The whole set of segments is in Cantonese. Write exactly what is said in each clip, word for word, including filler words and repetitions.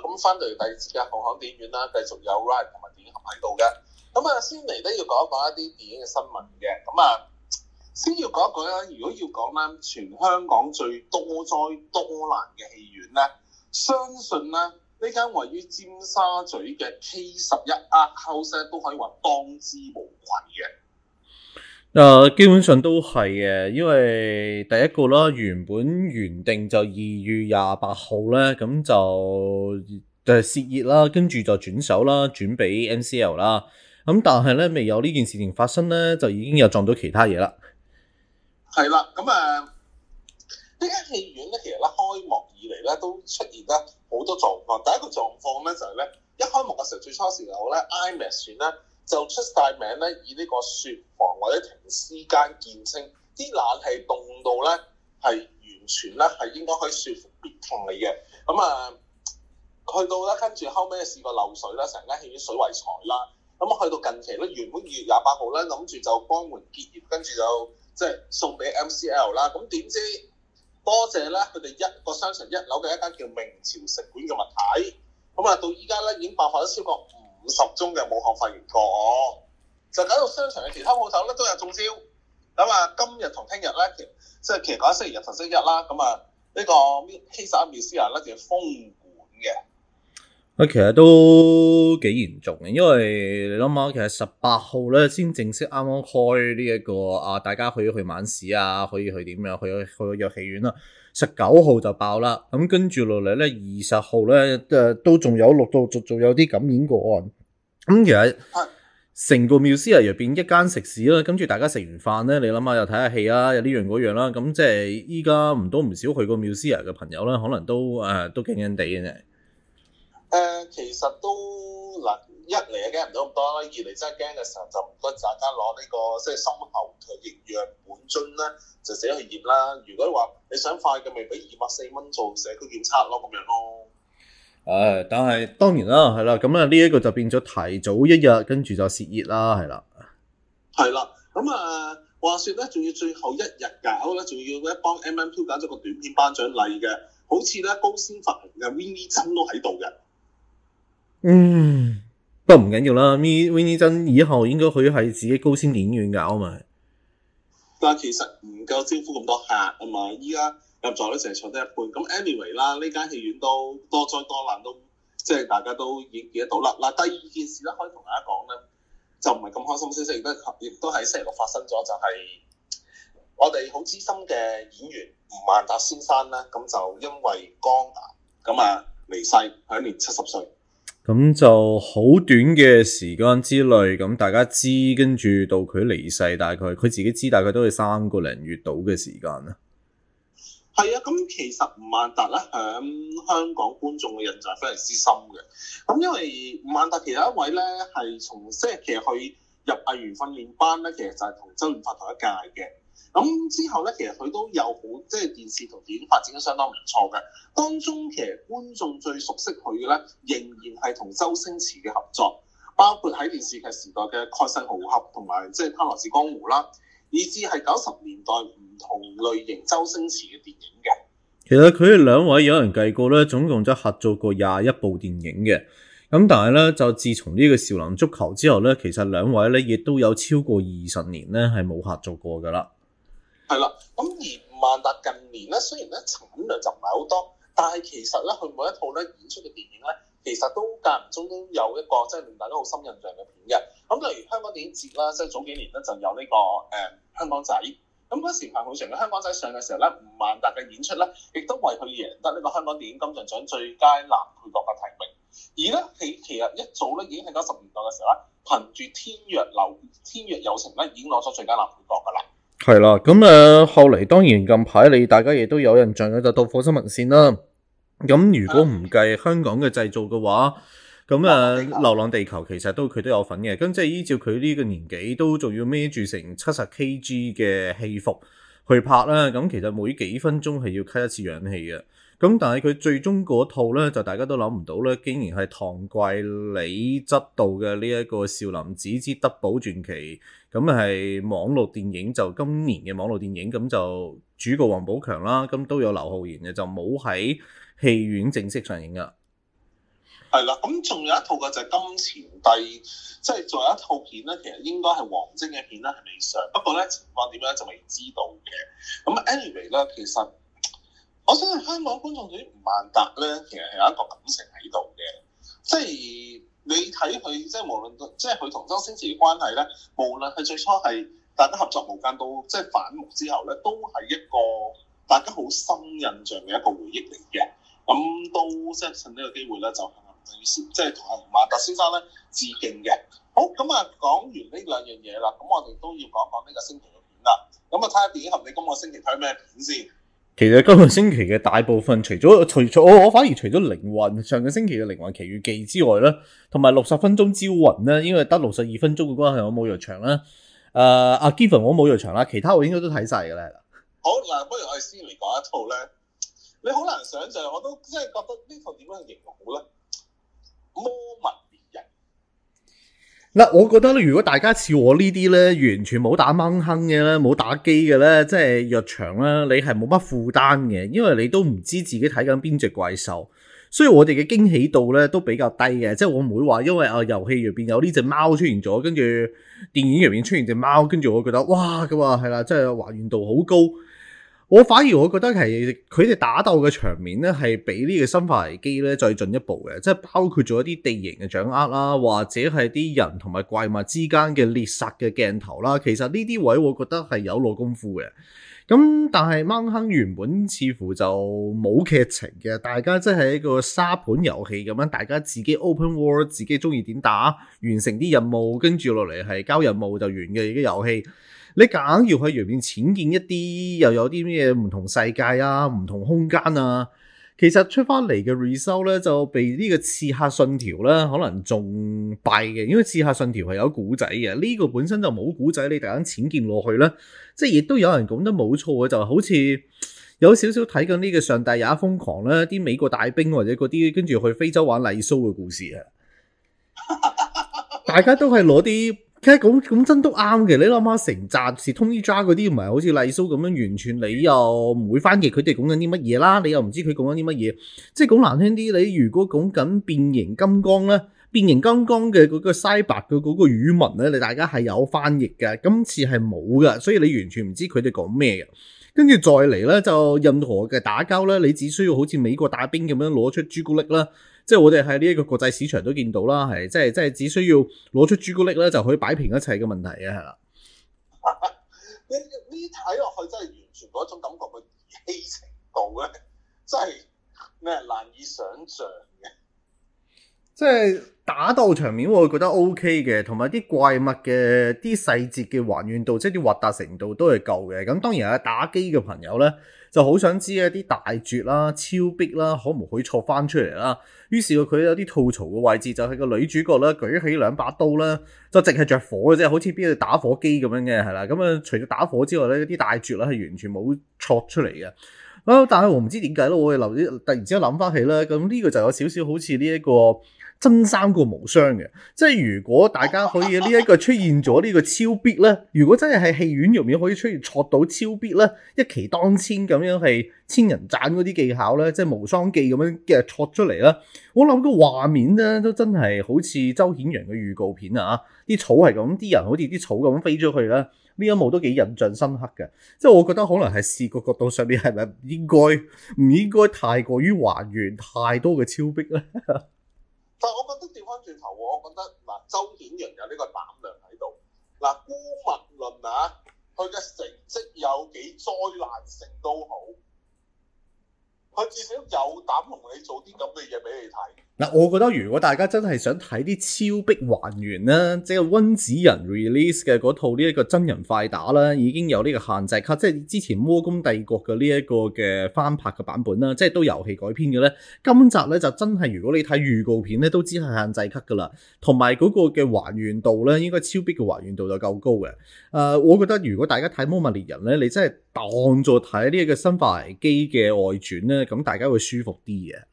咁翻到嚟第二節嘅紅磡電影院啦，繼續有 Ryan 同埋電影俠喺度嘅。咁啊，先嚟咧要講一講一啲電影嘅新聞嘅。咁啊，先要講一講啦。如果要講咧，全香港最多災多難嘅戲院咧，相信咧呢間位於尖沙咀嘅 K 十一 Art House 都可以話當之無愧嘅。 誒、呃，基本上都係嘅，因為第一個啦，原本原定就二月廿八號咧，咁就誒泄熱啦，跟住就轉手啦，轉俾 M C L 啦。咁但係咧，未有呢件事情發生咧，就已經有撞到其他嘢啦。 係啦，咁啊，呢間戲院咧，其實咧開幕以嚟咧都出現咧好多狀況。第一個狀況咧就係咧，一開幕嘅時候，最初時候咧 IMAX 院咧就出晒名咧，以呢個雪房或者停屍間見稱，啲冷氣凍到咧係完全咧係應該可以說服必聽你嘅。咁啊，去到咧跟住後尾試過漏水啦，成間戲院水為財啦。咁啊，去到近期咧，原本二月廿八號咧諗住就光門結業，跟住就即係送俾 M C L 啦。咁點知多謝咧佢哋一個商場一樓嘅一間叫明朝食館嘅物體，咁啊到依家咧已經爆發咗超過五十宗嘅武漢肺炎個案，就搞到商場嘅其他鋪頭咧都有中招。咁啊，今日同聽日咧，其即係其實講星期日同星期一啦。咁啊，呢個 K 十一 Musea 咧就要封館嘅。 啊，其實都幾嚴重嘅，因為你諗下，其實十八號咧先正式啱啱開呢、這、一個啊，大家可以去晚市啊，可以去點樣去去入戲院啦。十九號就爆啦，咁跟住落嚟咧，二十號咧誒都仲有陸陸續續有啲感染個案。咁其實成個 Musea 入邊一間食肆啦，跟住大家食完飯咧，你諗下又睇下戲啦，有呢樣嗰樣啦，咁即係依家唔多唔少去過 Musea 嘅朋友咧，可能都誒、呃、都驚驚地嘅啫。 誒、呃，其實都嗱，一嚟啊驚唔到咁多啦，二嚟真係驚嘅時候就唔該大家攞呢、這個即係深喉唾液樣本樽咧，就寫去驗啦。如果話你想快嘅，咪俾二百四蚊做社區檢測咯，咁樣咯。 誒、呃，但係當然啦，係啦，咁啊呢一個就變咗提早一日，跟住就泄熱啦，係啦。 係啦，咁啊話説咧，仲要最後一日搞咧，仲要咧幫 M M Two 搞咗個短片頒獎禮嘅，好似咧高先發行嘅 Winnie 珍都喺度嘅。 嗯，不過唔緊要啦 ，Winnie 珍以後應該可以喺自己高先電影院搞嘛。 但係其實唔夠招呼咁多客啊嘛，依家入座咧成日坐得一半。咁 anyway 啦，呢間戲院都多災多難，都即係大家都已經見得到啦。嗱，第二件事咧，可以同大家講咧，就唔係咁開心消息，亦都亦都喺星期六發生咗，就係、是、我哋好資深嘅演員吳萬達先生咧，咁就因為肝癌咁啊離世，享年七十歲。 咁就好短嘅時間之內，咁大家知，跟住到佢離世，大概佢自己知，大概都係三個零月到嘅時間啦。 係啊，咁其實吳萬達咧響香港觀眾嘅印象非常之深嘅。咁因為吳萬達其實一位咧係從即係其實佢入藝員訓練班咧，其實就係同周潤發同一屆嘅。咁之後咧，其實佢都有好即係電視同電影發展得相當唔錯嘅。當中其實觀眾最熟悉佢嘅咧，仍然係同周星馳嘅合作，包括喺電視劇時代嘅《蓋世豪俠》同埋即係《貪婪是江湖》啦，以至係九十年代唔同類型周星馳嘅電影嘅。 其實佢哋兩位有人計過咧，總共就合作過廿一部電影嘅。咁但係咧，就自從呢個少林足球之後咧，其實兩位咧亦都有超過二十年咧係冇合作過噶啦。 係啦，咁而吳萬達近年咧，雖然咧產量就唔係好多，但係其實咧佢每一套咧演出嘅電影咧，其實都間唔中都有一個即係令大家好深印象嘅片嘅。咁例如香港電影節啦，即係早幾年咧就有呢、這個誒、呃、香港仔。咁嗰時彭浩翔嘅香港仔上嘅時候咧，吳萬達嘅演出咧，亦都為佢贏得呢個香港電影金像獎最佳男配角嘅提名。而咧佢其實一早咧已經喺九十年代嘅時候咧，憑住《天若流天若有情》咧已經攞咗最佳男配角噶啦。 係啦，咁誒、呃、後嚟當然近排你大家亦都有印象嘅就到火星文線啦。咁如果唔計香港嘅製造嘅話，咁誒、呃、流浪地球其實都佢都有份嘅。咁即係依照佢呢個年紀都仲要孭住成七十 kilograms 嘅戲服去拍啦。咁其實每幾分鐘係要吸一次氧氣嘅。咁但係佢最終嗰套咧就大家都諗唔到咧，竟然係唐季禮執導嘅呢一個少林寺之德寶傳奇。咁係網絡電影，就今年嘅網絡電影，咁就主角王寶強啦，咁都有劉浩然嘅，就冇喺戲院正式上映噶。 係啦，咁仲有一套嘅就係金錢帝，即係仲有一套片咧，其實應該係王晶嘅片咧，係未上，不過咧情況點樣就未知道嘅。咁 anyway 咧，其實我相信香港觀眾對於吳孟達咧，其實係有一個感情喺度嘅，即係你睇佢即係無論即係佢同周星馳嘅關係咧，無論係最初係大家合作無間到即係反目之後咧，都係一個大家好深印象嘅一個回憶嚟嘅。咁都即係趁呢個機會咧，就即係同阿吳孟達先生咧致敬嘅。好，咁啊講完呢兩樣嘢啦，咁我哋都要講講呢個星期嘅片啦。咁啊睇下電影俠你今個星期睇咩片先？ 其實今個星期嘅大部分，除咗除咗我我反而除咗靈魂上個星期嘅靈魂奇遇記之外咧，同埋六十分鐘招魂咧，因為得六十二分鐘嘅關係，我冇入場啦。誒、呃，阿 Given 我冇入場啦，其他我應該都睇晒嘅咧。 好嗱，不如我哋先嚟講一套咧。你好難想像，我都真係覺得呢套點樣形容好咧？魔物獵人嗱，我覺得咧，如果大家似我呢啲咧，完全冇打掹坑嘅咧，冇打機嘅咧，即係入場咧，你係冇乜負擔嘅，因為你都唔知自己睇緊邊隻怪獸，所以我哋嘅驚喜度咧都比較低嘅，即係我唔會話因為啊遊戲入邊有呢隻貓出現咗，跟住電影入邊出現隻貓，跟住我覺得哇咁啊係啦，即係還原度好高。我反而我覺得係佢哋打鬥嘅場面咧，係比呢個生化危機咧再進一步嘅，即係包括咗一啲地形嘅掌握啦，或者係啲人同埋怪物之間嘅獵殺嘅鏡頭啦。其實呢啲位我覺得係有落功夫嘅。咁但係掹坑原本似乎就冇劇情嘅，大家即係一個沙盤遊戲咁樣，大家自己 open world， 自己中意點打，完成啲任務，跟住落嚟係交任務就完嘅一個遊戲。你夾硬要喺入邊淺見一啲，又有啲咩唔同世界啊、唔同空間啊，其實出翻嚟嘅 result 咧就被呢個刺客信條咧可能仲弊嘅，因為刺客信條係有古仔嘅，呢、這個本身就冇古仔，你突然間淺見落去咧，即係亦都有人講得冇錯嘅，就好似有少少睇緊呢個上帝也瘋狂咧，啲美國大兵或者嗰啲跟住去非洲玩麗蘇嘅故事啊，大家都係攞啲。其實咁咁真都啱嘅，你諗下成集是 Tony Jaa 嗰啲，唔係好似麗蘇咁樣，完全你又唔會翻譯佢哋講緊啲乜嘢啦，你又唔知佢講緊啲乜嘢，即係講難聽啲，你如果講緊變形金剛咧，變形金剛嘅嗰個 Cyber 嘅嗰個語文咧，你大家係有翻譯嘅，今次係冇嘅，所以你完全唔知佢哋講咩嘅。跟住再嚟咧，就任何嘅打交咧，你只需要好似美國大兵咁樣攞出朱古力啦。即係我哋喺呢一個國際市場都見到啦，係即係即係只需要攞出朱古力咧，就可以擺平一切嘅問題嘅，係啦。 呢呢睇落去真係完全嗰種感覺嘅兒戲程度咧，真係咩難以想像嘅。 即係打鬥場面，我會覺得 O K 嘅，同埋啲怪物嘅啲細節嘅還原度，即係啲核突程度都係夠嘅。咁當然係打機嘅朋友咧，就好想知一啲大絕啦、超逼啦，可唔可以錯翻出嚟啦？於是佢有啲吐槽嘅位置，就係個女主角咧舉起兩把刀啦，就淨係着火嘅啫，好似邊度打火機咁樣嘅，係啦。咁啊，除咗打火之外咧，啲大絕咧係完全冇錯出嚟嘅。啊，但係我唔知點解咯，我哋留啲突然之間諗翻起咧，咁呢個就有少少好似呢一個真三國無雙嘅，即係如果大家可以呢一個出現咗呢個超必咧，如果真係喺戲院入面可以出現戳到超必咧，一騎當千咁樣係千人斬嗰啲技巧咧，即係無雙技咁樣嘅戳出嚟啦，我諗個畫面咧都真係好似周顯揚嘅預告片啊，啲草係咁，啲人好似啲草咁飛出去啦，呢一幕都幾印象深刻嘅，即係我覺得可能係視覺角度上面係咪應該唔應該太過於還原太多嘅超必咧？ 但係我覺得調翻轉頭，我覺得嗱，周顯揚有呢個膽量喺度。嗱，姑勿論啊，佢嘅成績有幾災難性都好，佢至少有膽同你做啲咁嘅嘢俾你睇。 嗱，我覺得如果大家真係想睇啲超逼還原啦，即係溫子仁 release 嘅嗰套呢一個真人快打啦，已經有呢個限制級，即係之前魔宮帝國嘅呢一個嘅翻拍嘅版本啦，即係都遊戲改編嘅咧。今集咧就真係如果你睇預告片咧，都知係限制級噶啦，同埋嗰個嘅還原度咧，應該超逼嘅還原度就夠高嘅。誒、呃，我覺得如果大家睇魔物獵人咧，你真係當作睇呢一個生化危機嘅外傳咧，咁大家會舒服啲嘅。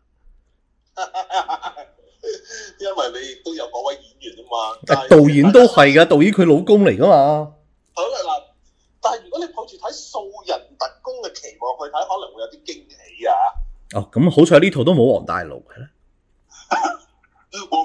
因為你亦都有嗰位演員啊嘛， 導演都係噶，導演佢老公嚟噶嘛。 好啦嗱，但係如果你抱住睇素人特工嘅期望去睇，可能會有啲驚喜啊。 哦，咁好彩呢套都冇王大陸嘅咧。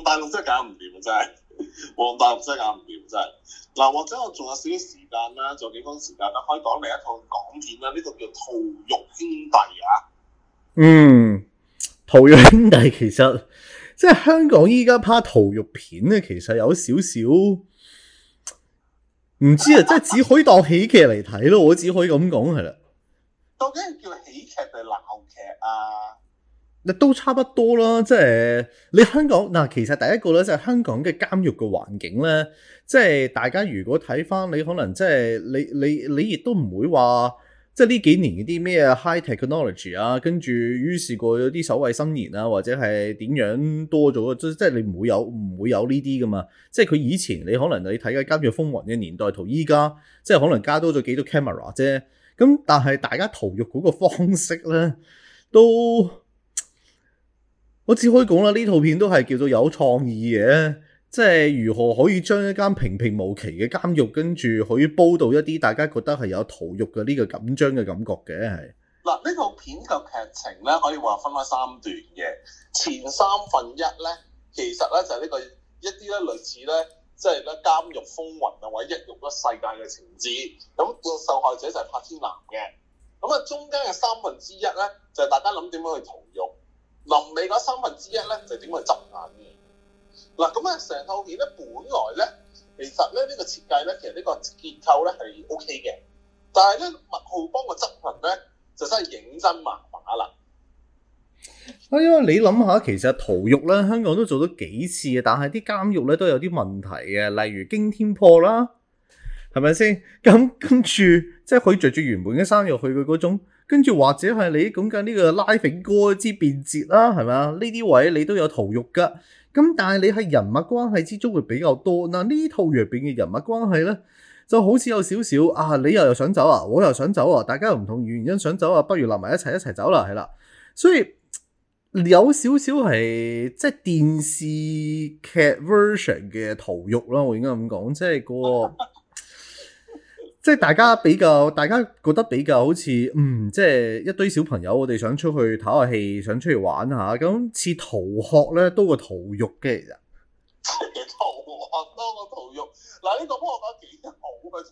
大陸真係搞唔掂啊！真係，黃大陸真係搞唔掂真係。嗱，或者我仲有少少時間啦，仲有幾分時間啦，可以講另一套港片啦，呢套叫《逃獄兄弟》啊。 嗯，逃獄兄弟其實即係香港依家拍逃獄片咧，其實有少少唔知啊，即係只可以當喜劇嚟睇咯，我只可以咁講係啦。 究竟係叫喜劇定係鬧劇啊？ 都差不多啦，即係你香港嗱，其實第一個咧就係香港嘅監獄嘅環境咧，即係大家如果睇翻，你可能即係你你你亦都唔會話，即係呢幾年嗰啲咩 high technology 啊，跟住於是過咗啲守衞森嚴啊，或者係點樣多咗，即即係你唔會有唔會有呢啲噶嘛，即係佢以前你可能你睇嘅監獄風雲嘅年代同依家，即係可能加多咗幾多 camera 啫，咁但係大家逃獄嗰個方式咧都。我只可以講啦，呢套片都係叫做有創意嘅，即係如何可以將一間平平無奇嘅監獄，跟住可以煲到一啲大家覺得係有逃獄嘅呢個緊張嘅感覺嘅係。 嗱，呢套片嘅劇情咧可以話分開三段嘅，前三分一咧其實咧就係呢個一啲咧類似咧即係咧監獄風雲啊或者一獄一世界嘅情節，咁個受害者就係柏天男嘅，咁啊中間嘅三分之一咧就係大家諗點樣去逃獄。臨尾嗰三分之一咧就點去執眼嘅嗱，咁啊成套片咧本來咧其實咧呢個設計咧其實呢個結構咧係 O K 嘅，但係咧麥浩邦個執行咧就真係認真麻麻啦。 啊，因為你諗下，其實逃獄咧香港都做咗幾次嘅，但係啲監獄咧都有啲問題嘅，例如驚天破啦，係咪先？咁跟住即係佢着住原本嘅衫入去嘅嗰種。跟住或者係你講緊呢個拉炳哥之變節啦，係咪啊？呢啲位你都有逃獄噶，咁但係你係人物關係之中會比較多。嗱，呢套入邊嘅人物關係咧，就好似有少少啊，你又又想走啊，我又想走啊，大家又唔同原因想走啊，不如留埋一齊一齊走啦，係啦。所以有少少係即係電視劇 version 嘅逃獄啦，我應該咁講，即係個。即係大家比較，大家覺得比較好似，嗯，即係一堆小朋友，我哋想出去唞下氣，想出去玩下，咁似逃學咧多過逃獄嘅，其實。 逃學多過逃獄，嗱呢個幫我講幾好啊，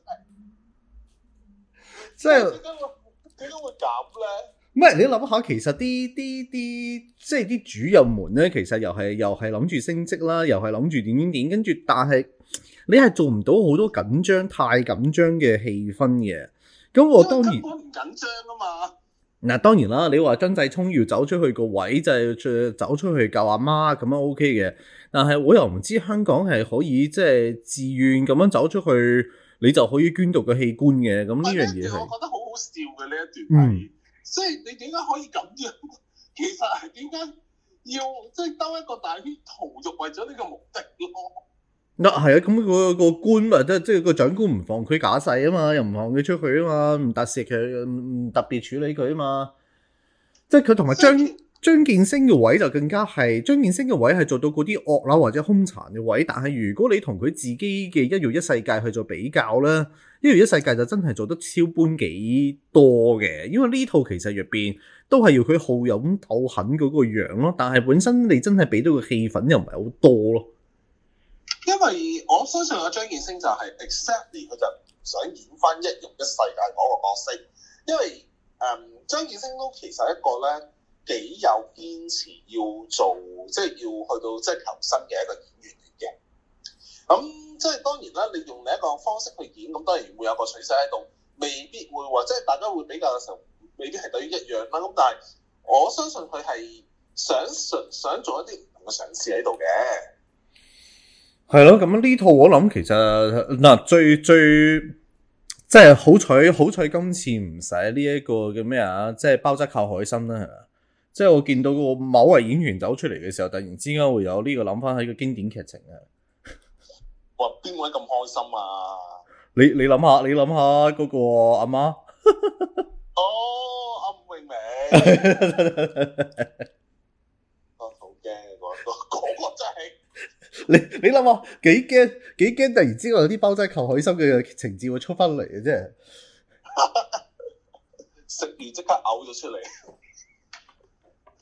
真係。即係點解會點解會咁咧？ 唔係你諗下，其實啲啲啲即係啲主任們咧，其實又係又係諗住升職啦，又係諗住點點點，跟住但係。你係做唔到好多緊張、太緊張嘅氣氛嘅，咁我當然根本唔緊張啊嘛。 嗱，當然啦，你話曾濟聰要走出去個位就係走出去救阿媽咁樣 O K 嘅，但係我又唔知香港係可以即係自願咁樣走出去，你就可以捐到個器官嘅，咁呢樣嘢係。 我覺得好好笑嘅呢一段係，即係、嗯、你點解可以咁樣？其實係點解要即係兜一個大圈逃獄為咗呢個目的咯？ 嗱係啊，咁個個官咪即係即係個長官唔放佢假釋啊嘛，又唔放佢出去啊嘛，唔特赦佢，唔特別處理佢啊嘛。即係佢同埋張張建升嘅位就更加係張建升嘅位係做到嗰啲惡啦或者兇殘嘅位，但係如果你同佢自己嘅一獄一世界去做比較咧，一獄一世界就真係做得超般幾多嘅，因為呢套其實入邊都係要佢好勇鬥狠嗰個樣咯，但係本身你真係俾到個氣氛又唔係好多咯。 因為我相信阿張建升就係 exactly 佢就想演翻一獄一世界嗰個角色，因為誒張建升都其實一個咧幾有堅持要做，即係要去到即係求生嘅一個演員嚟嘅。咁、嗯、即係當然啦，你用另一個方式去演，咁當然會有個取捨喺度，未必會話即係大家會比較嘅時候，未必係等於一樣啦。咁但係我相信佢係想想想做一啲唔同嘅嘗試喺度嘅。 係咯，咁呢套我諗其實嗱最最即係好彩好彩今次唔使呢一個叫咩啊，即係包紮靠海參啦，係嘛？即係我見到個某位演員走出嚟嘅時候，突然之間會有呢個諗翻喺個經典劇情啊！ 哇，邊位咁開心啊？ 你你諗下，你諗下嗰個阿媽哦，阿吳詠薇，我好驚嗰個嗰個真係。 你你諗下幾驚幾驚，突然之間有啲包齋扣海參嘅情節會出翻嚟嘅，啫食完即刻嘔咗出嚟。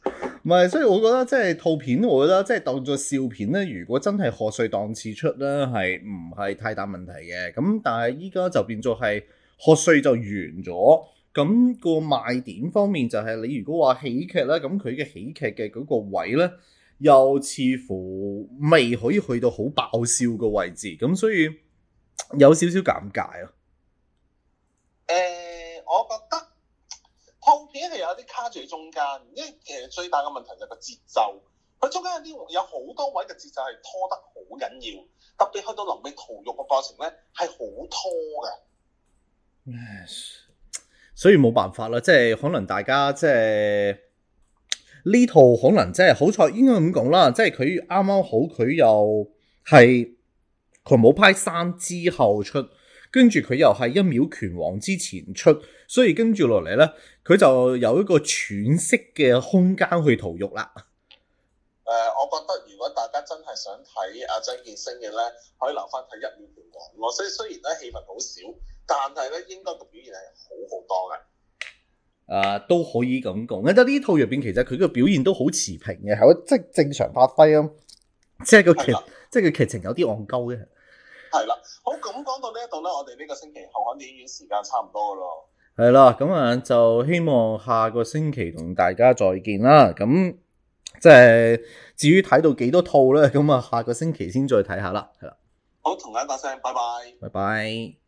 唔係，所以我覺得即係套片，我覺得即係當作笑片咧。如果真係賀歲檔次出咧，係唔係太大問題嘅。咁但係依家就變咗係賀歲就完咗。咁個賣點方面就係你如果話喜劇咧，咁佢嘅喜劇嘅嗰個位咧，又似乎未可以去到好爆笑嘅位置。咁所以有少少尷尬啊。 誒、呃，我覺得。套片係有啲卡住喺中間，因為其實最大嘅問題就係個節奏，佢中間有啲有好多位嘅節奏係拖得好緊要，特別去到臨尾逃獄嘅過程咧係好拖嘅。 所以冇辦法啦，即係可能大家即係呢套可能即係好彩，應該咁講啦，即係佢啱啱好，佢又係佢冇拍三之後出。跟住佢又係一秒拳王之前出，所以跟住落嚟咧，佢就有一個喘息嘅空間去逃獄啦。 誒、呃，我覺得如果大家真係想睇阿張建聲嘅咧，可以留翻睇一秒拳王。我所以雖然咧戲份好少，但係咧應該個表現係好好多嘅。誒、 呃，都可以咁講。我覺得呢套入邊其實佢個表現都好持平嘅，係即係正常發揮啊。即係個劇，即係個劇情有啲戇鳩嘅。 係啦，好，咁講到呢一度咧，我哋呢個星期後巷電影院時間差唔多噶咯。 係啦，咁啊就希望下個星期同大家再見啦。咁即係至於睇到幾多套咧，咁啊下個星期先再睇下啦。係啦， 好，同大家講聲，拜拜， 拜拜。